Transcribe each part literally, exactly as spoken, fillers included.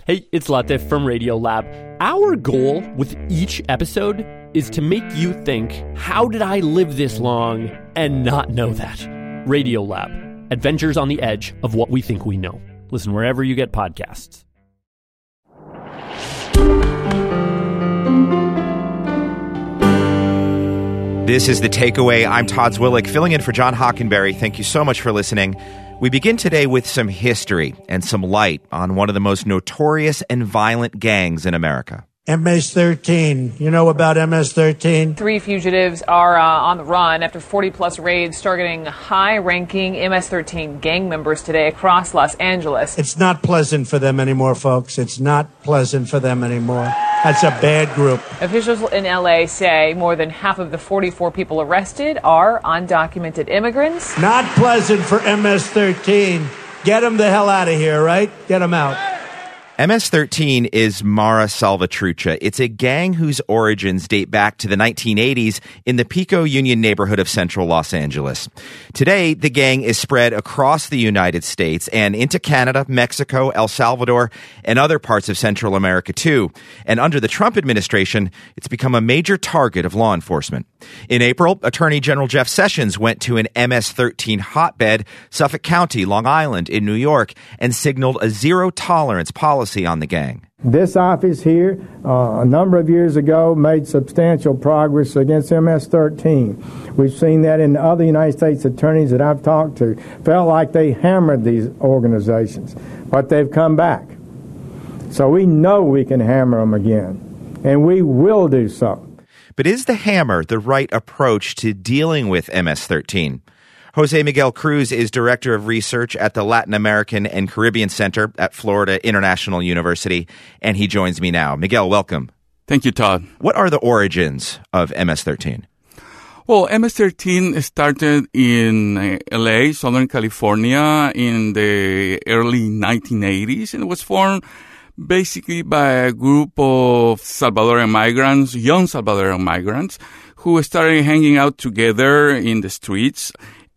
Hey, it's Latif from Radiolab. Our goal with each episode is to make you think, how did I live this long and not know that? Radiolab, adventures on the edge of what we think we know. Listen wherever you get podcasts. This is The Takeaway. I'm Todd Zwillich, filling in for John Hockenberry. Thank you so much for listening. We begin today with some history and some light on one of the most notorious and violent gangs in America. M S thirteen. You know about M S thirteen? Three fugitives are uh, on the run after forty-plus raids targeting high-ranking M S thirteen gang members today across Los Angeles. It's not pleasant for them anymore, folks. It's not pleasant for them anymore. That's a bad group. Officials in L A say more than half of the forty-four people arrested are undocumented immigrants. Not pleasant for M S thirteen. Get them the hell out of here, right? Get them out. M S thirteen is Mara Salvatrucha. It's a gang whose origins date back to the nineteen eighties in the Pico Union neighborhood of central Los Angeles. Today, the gang is spread across the United States and into Canada, Mexico, El Salvador, and other parts of Central America too. And under the Trump administration, it's become a major target of law enforcement. In April, Attorney General Jeff Sessions went to an M S thirteen hotbed, Suffolk County, Long Island, in New York, and signaled a zero-tolerance policy on the gang. This office here, uh, a number of years ago, made substantial progress against M S thirteen. We've seen that in other United States attorneys that I've talked to. Felt like they hammered these organizations, but they've come back. So we know we can hammer them again, and we will do so. But is the hammer the right approach to dealing with M S thirteen? Jose Miguel Cruz is Director of Research at the Latin American and Caribbean Center at Florida International University, and he joins me now. Miguel, welcome. Thank you, Todd. What are the origins of M S thirteen? Well, M S thirteen started in L A, Southern California, in the early nineteen eighties, and it was formed basically by a group of Salvadoran migrants, young Salvadoran migrants, who started hanging out together in the streets.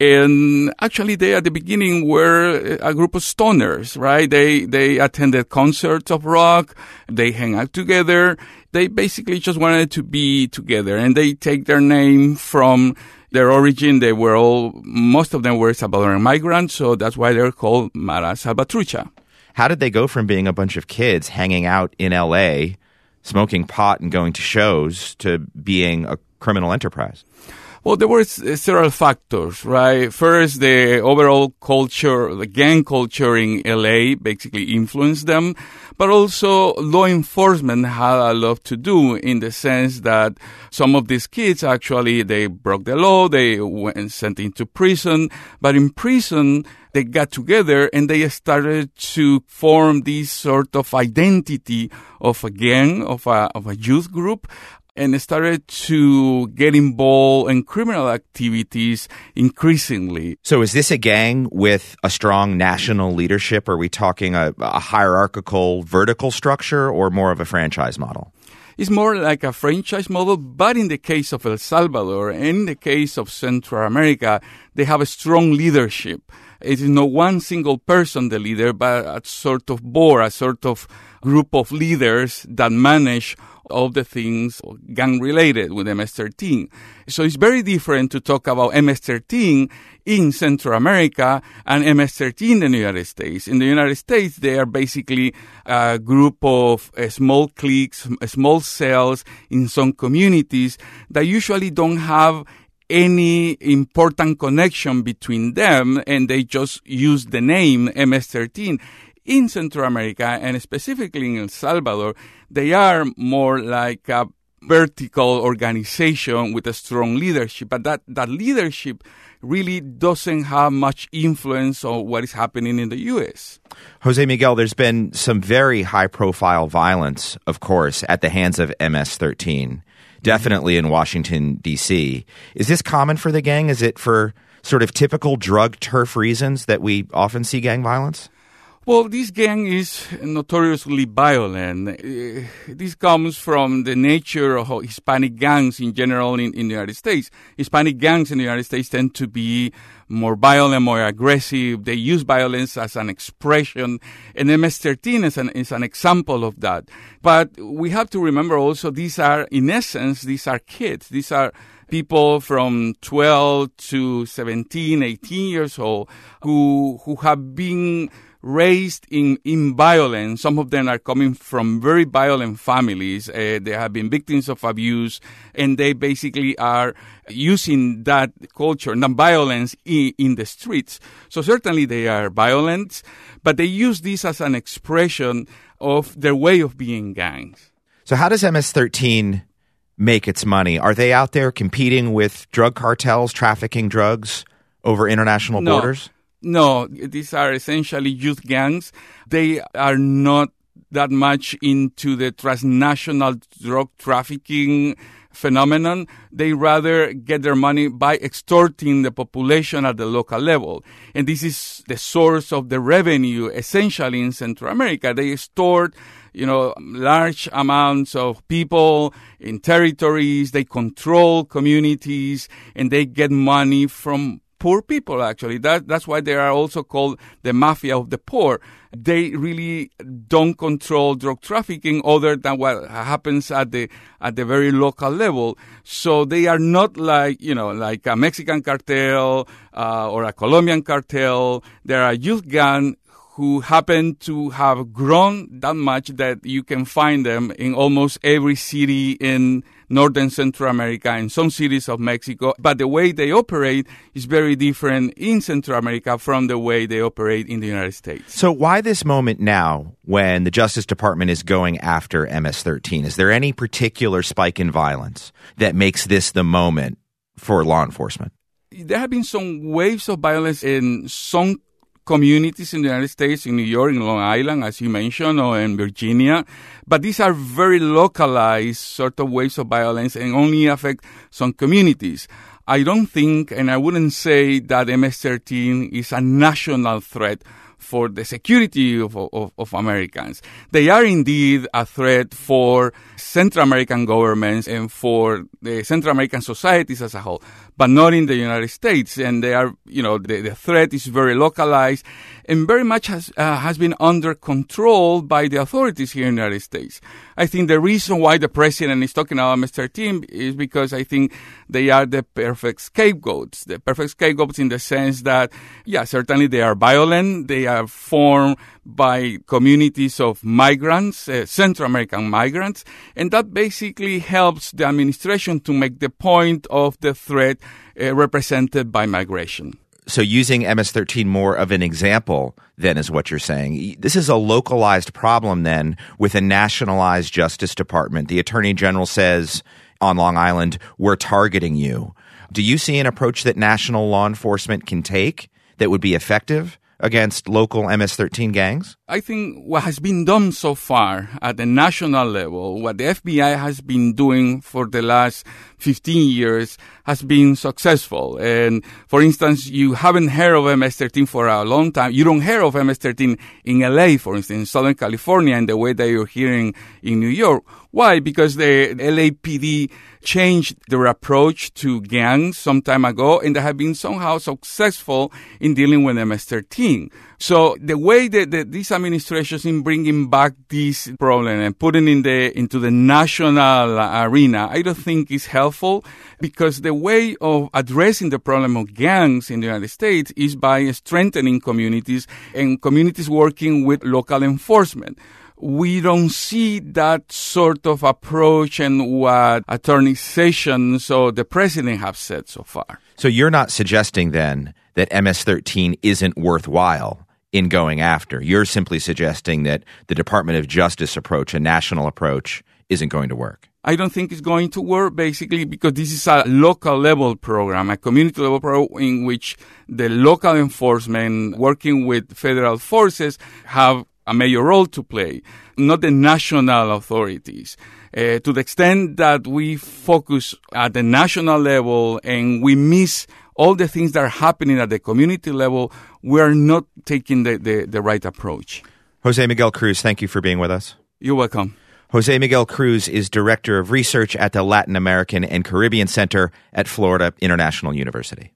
And actually, they at the beginning were a group of stoners, right? They they attended concerts of rock. They hang out together. They basically just wanted to be together, and they take their name from their origin. They were all, most of them were Salvadoran migrants, so that's why they're called Mara Salvatrucha. How did they go from being a bunch of kids hanging out in L A, smoking pot and going to shows, to being a criminal enterprise? Well, there were several factors, right? First, the overall culture, the gang culture in L A basically influenced them, but also law enforcement had a lot to do in the sense that some of these kids actually, they broke the law, they went sent into prison, but in prison, they got together and they started to form this sort of identity of a gang, of a, of a youth group, and started to get involved in criminal activities increasingly. So is this a gang with a strong national leadership? Are we talking a, a hierarchical, vertical structure, or more of a franchise model? It's more like a franchise model, but in the case of El Salvador and in the case of Central America, they have a strong leadership. It is not one single person the leader, but a sort of board, a sort of group of leaders that manage all the things gang-related with M S thirteen. So it's very different to talk about M S thirteen in Central America and M S thirteen in the United States. In the United States, they are basically a group of uh, small cliques, small cells in some communities that usually don't have any important connection between them, and they just use the name M S thirteen. In Central America, and specifically in El Salvador, they are more like a vertical organization with a strong leadership. But that, that leadership really doesn't have much influence on what is happening in the U S. Jose Miguel, there's been some very high-profile violence, of course, at the hands of M S thirteen, definitely in Washington, D C. Is this common for the gang? Is it for sort of typical drug turf reasons that we often see gang violence? Well, this gang is notoriously violent. Uh, this comes from the nature of Hispanic gangs in general in, in the United States. Hispanic gangs in the United States tend to be more violent, more aggressive. They use violence as an expression. And M S thirteen is an, is an example of that. But we have to remember also these are, in essence, these are kids. These are people from twelve to seventeen, eighteen years old who who have been raised in, in violence. Some of them are coming from very violent families. Uh, they have been victims of abuse, and they basically are using that culture and that violence in, in the streets. So certainly they are violent, but they use this as an expression of their way of being gangs. So how does M S thirteen make its money? Are they out there competing with drug cartels, trafficking drugs over international No. borders? No, these are essentially youth gangs. They are not that much into the transnational drug trafficking phenomenon. They rather get their money by extorting the population at the local level. And this is the source of the revenue, essentially, in Central America. They extort, you know, large amounts of people in territories. They control communities, and they get money from poor people, actually. That, that's why they are also called the mafia of the poor. They really don't control drug trafficking other than what happens at the at the very local level. So they are not like, you know, like a Mexican cartel uh, or a Colombian cartel. They are a youth gang who happen to have grown that much that you can find them in almost every city in northern Central America and some cities of Mexico. But the way they operate is very different in Central America from the way they operate in the United States. So why this moment now when the Justice Department is going after M S thirteen? Is there any particular spike in violence that makes this the moment for law enforcement? There have been some waves of violence in some communities in the United States, in New York, in Long Island, as you mentioned, or in Virginia. But these are very localized sort of waves of violence and only affect some communities. I don't think, and I wouldn't say that M S thirteen is a national threat for the security of, of, of Americans. They are indeed a threat for Central American governments and for the Central American societies as a whole, but not in the United States. And they are, you know, the, the threat is very localized and very much has uh, has been under control by the authorities here in the United States. I think the reason why the president is talking about M S thirteen is because I think they are the perfect scapegoats. The perfect scapegoats in the sense that, yeah, certainly they are violent. They are formed by communities of migrants, uh, Central American migrants, and that basically helps the administration to make the point of the threat uh, represented by migration. So using M S thirteen more of an example, then, is what you're saying. This is a localized problem, then, with a nationalized Justice Department. The Attorney General says on Long Island, we're targeting you. Do you see an approach that national law enforcement can take that would be effective against local M S thirteen gangs? I think what has been done so far at the national level, what the F B I has been doing for the last fifteen years has been successful. And for instance, you haven't heard of M S thirteen for a long time. You don't hear of M S thirteen in L A, for instance, in Southern California, in the way that you're hearing in New York. Why? Because the L A P D changed their approach to gangs some time ago, and they have been somehow successful in dealing with M S thirteen. So the way that, that this administration is in bringing back this problem and putting in the into the national arena, I don't think is helpful, because the way of addressing the problem of gangs in the United States is by strengthening communities and communities working with local enforcement. We don't see that sort of approach and what Attorney Sessions or the president have said so far. So you're not suggesting then that M S thirteen isn't worthwhile in going after. You're simply suggesting that the Department of Justice approach, a national approach, isn't going to work. I don't think it's going to work, basically, because this is a local level program, a community level program in which the local enforcement working with federal forces have a major role to play, not the national authorities. Uh, to the extent that we focus at the national level and we miss all the things that are happening at the community level, we are not taking the, the, the right approach. Jose Miguel Cruz, thank you for being with us. You're welcome. Jose Miguel Cruz is Director of Research at the Latin American and Caribbean Center at Florida International University.